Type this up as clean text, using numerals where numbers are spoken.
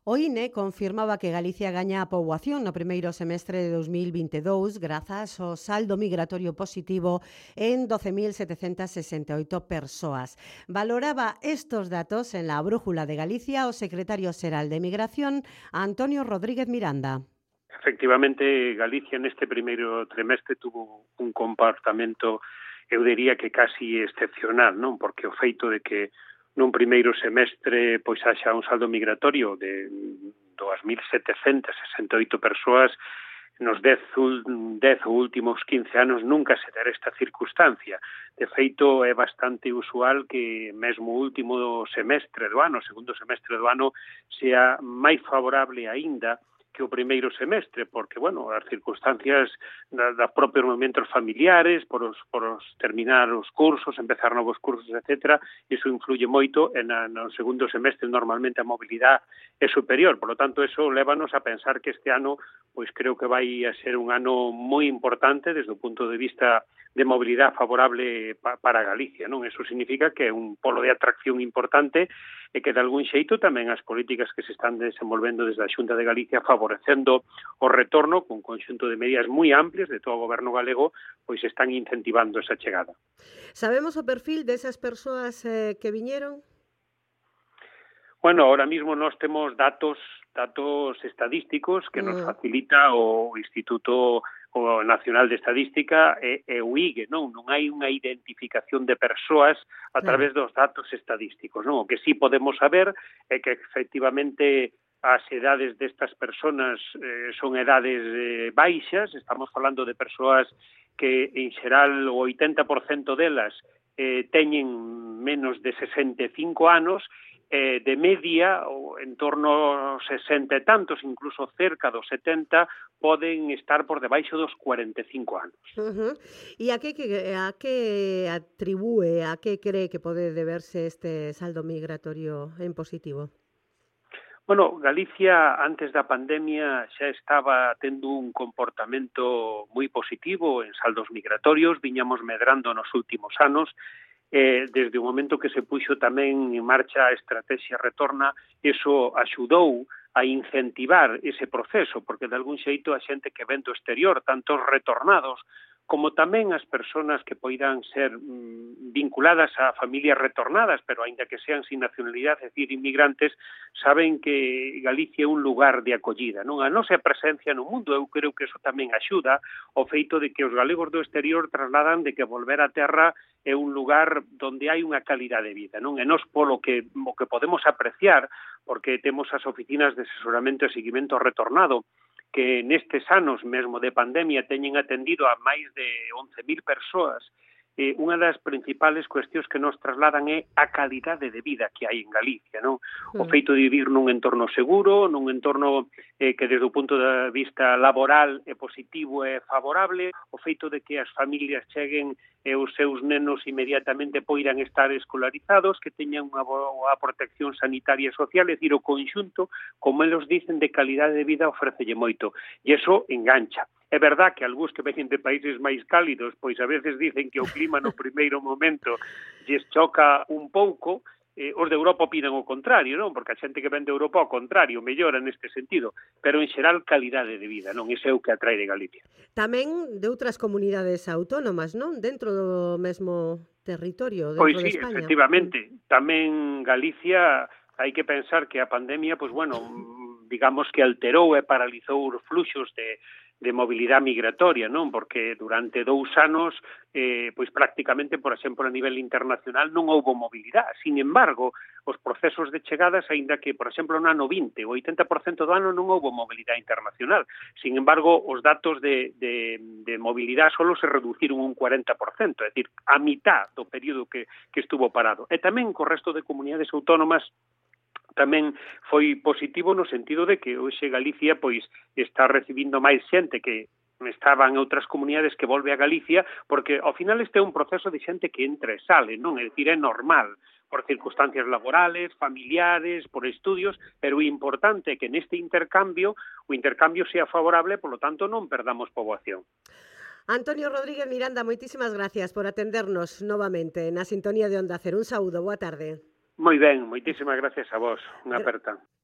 O INE confirmaba que Galicia gaña a poboación no primeiro semestre de 2022 grazas ao saldo migratorio positivo en 12.768 persoas. Valoraba estos datos en la Brújula de Galicia o secretario xeral de Migración, Antonio Rodríguez Miranda. Efectivamente, Galicia neste primeiro trimestre tuvo un comportamento, eu diría que casi excepcional, non? Porque o feito de que nun primeiro semestre pois haxa un saldo migratorio de 2.768 persoas nos 10 últimos 15 anos nunca se dera esta circunstancia. De feito, é bastante usual que mesmo o último semestre do ano, o segundo semestre do ano, sea máis favorable aínda que o primeiro semestre, porque, bueno, as circunstancias dos propios movimentos familiares, por os terminar os cursos, empezar novos cursos, etc., iso influye moito, e no segundo semestre normalmente a mobilidade é superior, por lo tanto, eso lévanos a pensar que este ano, pois creo que vai a ser un ano moi importante desde o punto de vista de mobilidade favorable para Galicia, non? Eso significa que é un polo de atracción importante e que de algún xeito tamén as políticas que se están desenvolvendo desde a Xunta de Galicia favorecendo o retorno con un conxunto de medidas moi amplias de todo o goberno galego, pois están incentivando esa chegada. Sabemos o perfil desas persoas que viñeron? Bueno, ahora mismo nós temos datos estadísticos que nos facilita o Instituto Nacional de Estadística e o IGE, non hai unha identificación de persoas a través dos datos estadísticos, non? O que sí podemos saber é que efectivamente as edades destas persoas son edades baixas, estamos falando de persoas que en xeral o 80% delas teñen menos de 65 anos, de media, en torno aos 60 e tantos, incluso cerca dos 70, poden estar por debaixo dos 45 anos. E a que atribúe, a que cree que pode deberse este saldo migratorio en positivo? Bueno, Galicia, antes da pandemia, xa estaba tendo un comportamento moi positivo en saldos migratorios, viñamos medrando nos últimos anos, desde o momento que se puxo tamén en marcha a estrategia Retorna, eso axudou a incentivar ese proceso, porque de algún xeito a xente que ven do exterior, tanto os retornados como tamén as persoas que poidan ser vinculadas a familias retornadas, pero aínda que sean sin nacionalidade, é dicir, inmigrantes, saben que Galicia é un lugar de acollida, non? A nosa presencia no mundo, eu creo que eso tamén axuda o feito de que os galegos do exterior trasladan de que volver á terra é un lugar onde hai unha calidade de vida, non? E nós polo que podemos apreciar, porque temos as oficinas de asesoramento e seguimento retornado, que nestes anos mesmo de pandemia teñen atendido a máis de 11.000 persoas, unha das principales cuestións que nos trasladan é a calidade de vida que hai en Galicia, non? O feito de vivir nun entorno seguro, nun entorno que desde o punto de vista laboral é positivo e favorable, o feito de que as familias cheguen e os seus nenos inmediatamente poidan estar escolarizados, que teñan unha boa protección sanitaria e social, é dicir, o conxunto, como eles dicen, de calidade de vida ofrécelle moito. E iso engancha. É verdad que algúns que veñen de países máis cálidos, pois a veces dicen que o clima no primeiro momento lles choca un pouco, os de Europa opinan o contrario, non? Porque a xente que ven de Europa ao contrario, mellora neste sentido, pero en xeral calidade de vida, non? Ese é o que atrae de Galicia. Tamén de outras comunidades autónomas, non? Dentro do mesmo territorio, dentro de España. Pois sí, efectivamente. Tamén Galicia, hai que pensar que a pandemia, pois bueno, digamos que alterou e paralizou os fluxos de mobilidade migratoria, non? Porque durante 2 anos, pois prácticamente, por exemplo, a nivel internacional non houbo mobilidade. Sin embargo, os procesos de chegadas, aínda que, por exemplo, no ano 20, o 80% do ano non houbo mobilidade internacional. Sin embargo, os datos de mobilidade solo se reduciron un 40%, é dicir, a mitad do período que estuvo parado. E tamén co resto de comunidades autónomas tamén foi positivo no sentido de que hoxe Galicia pois está recibindo máis xente que estaban en outras comunidades que volve a Galicia, porque ao final este é un proceso de xente que entra e sale, non? É dicir, é normal, por circunstancias laborales, familiares, por estudios, pero o importante é que neste intercambio, o intercambio sea favorable, por lo tanto non perdamos poboación. Antonio Rodríguez Miranda, moitísimas gracias por atendernos novamente na sintonía de Onda Cero. Un saúdo, boa tarde. Moi ben, moitísimas gracias a vos. Unha aperta.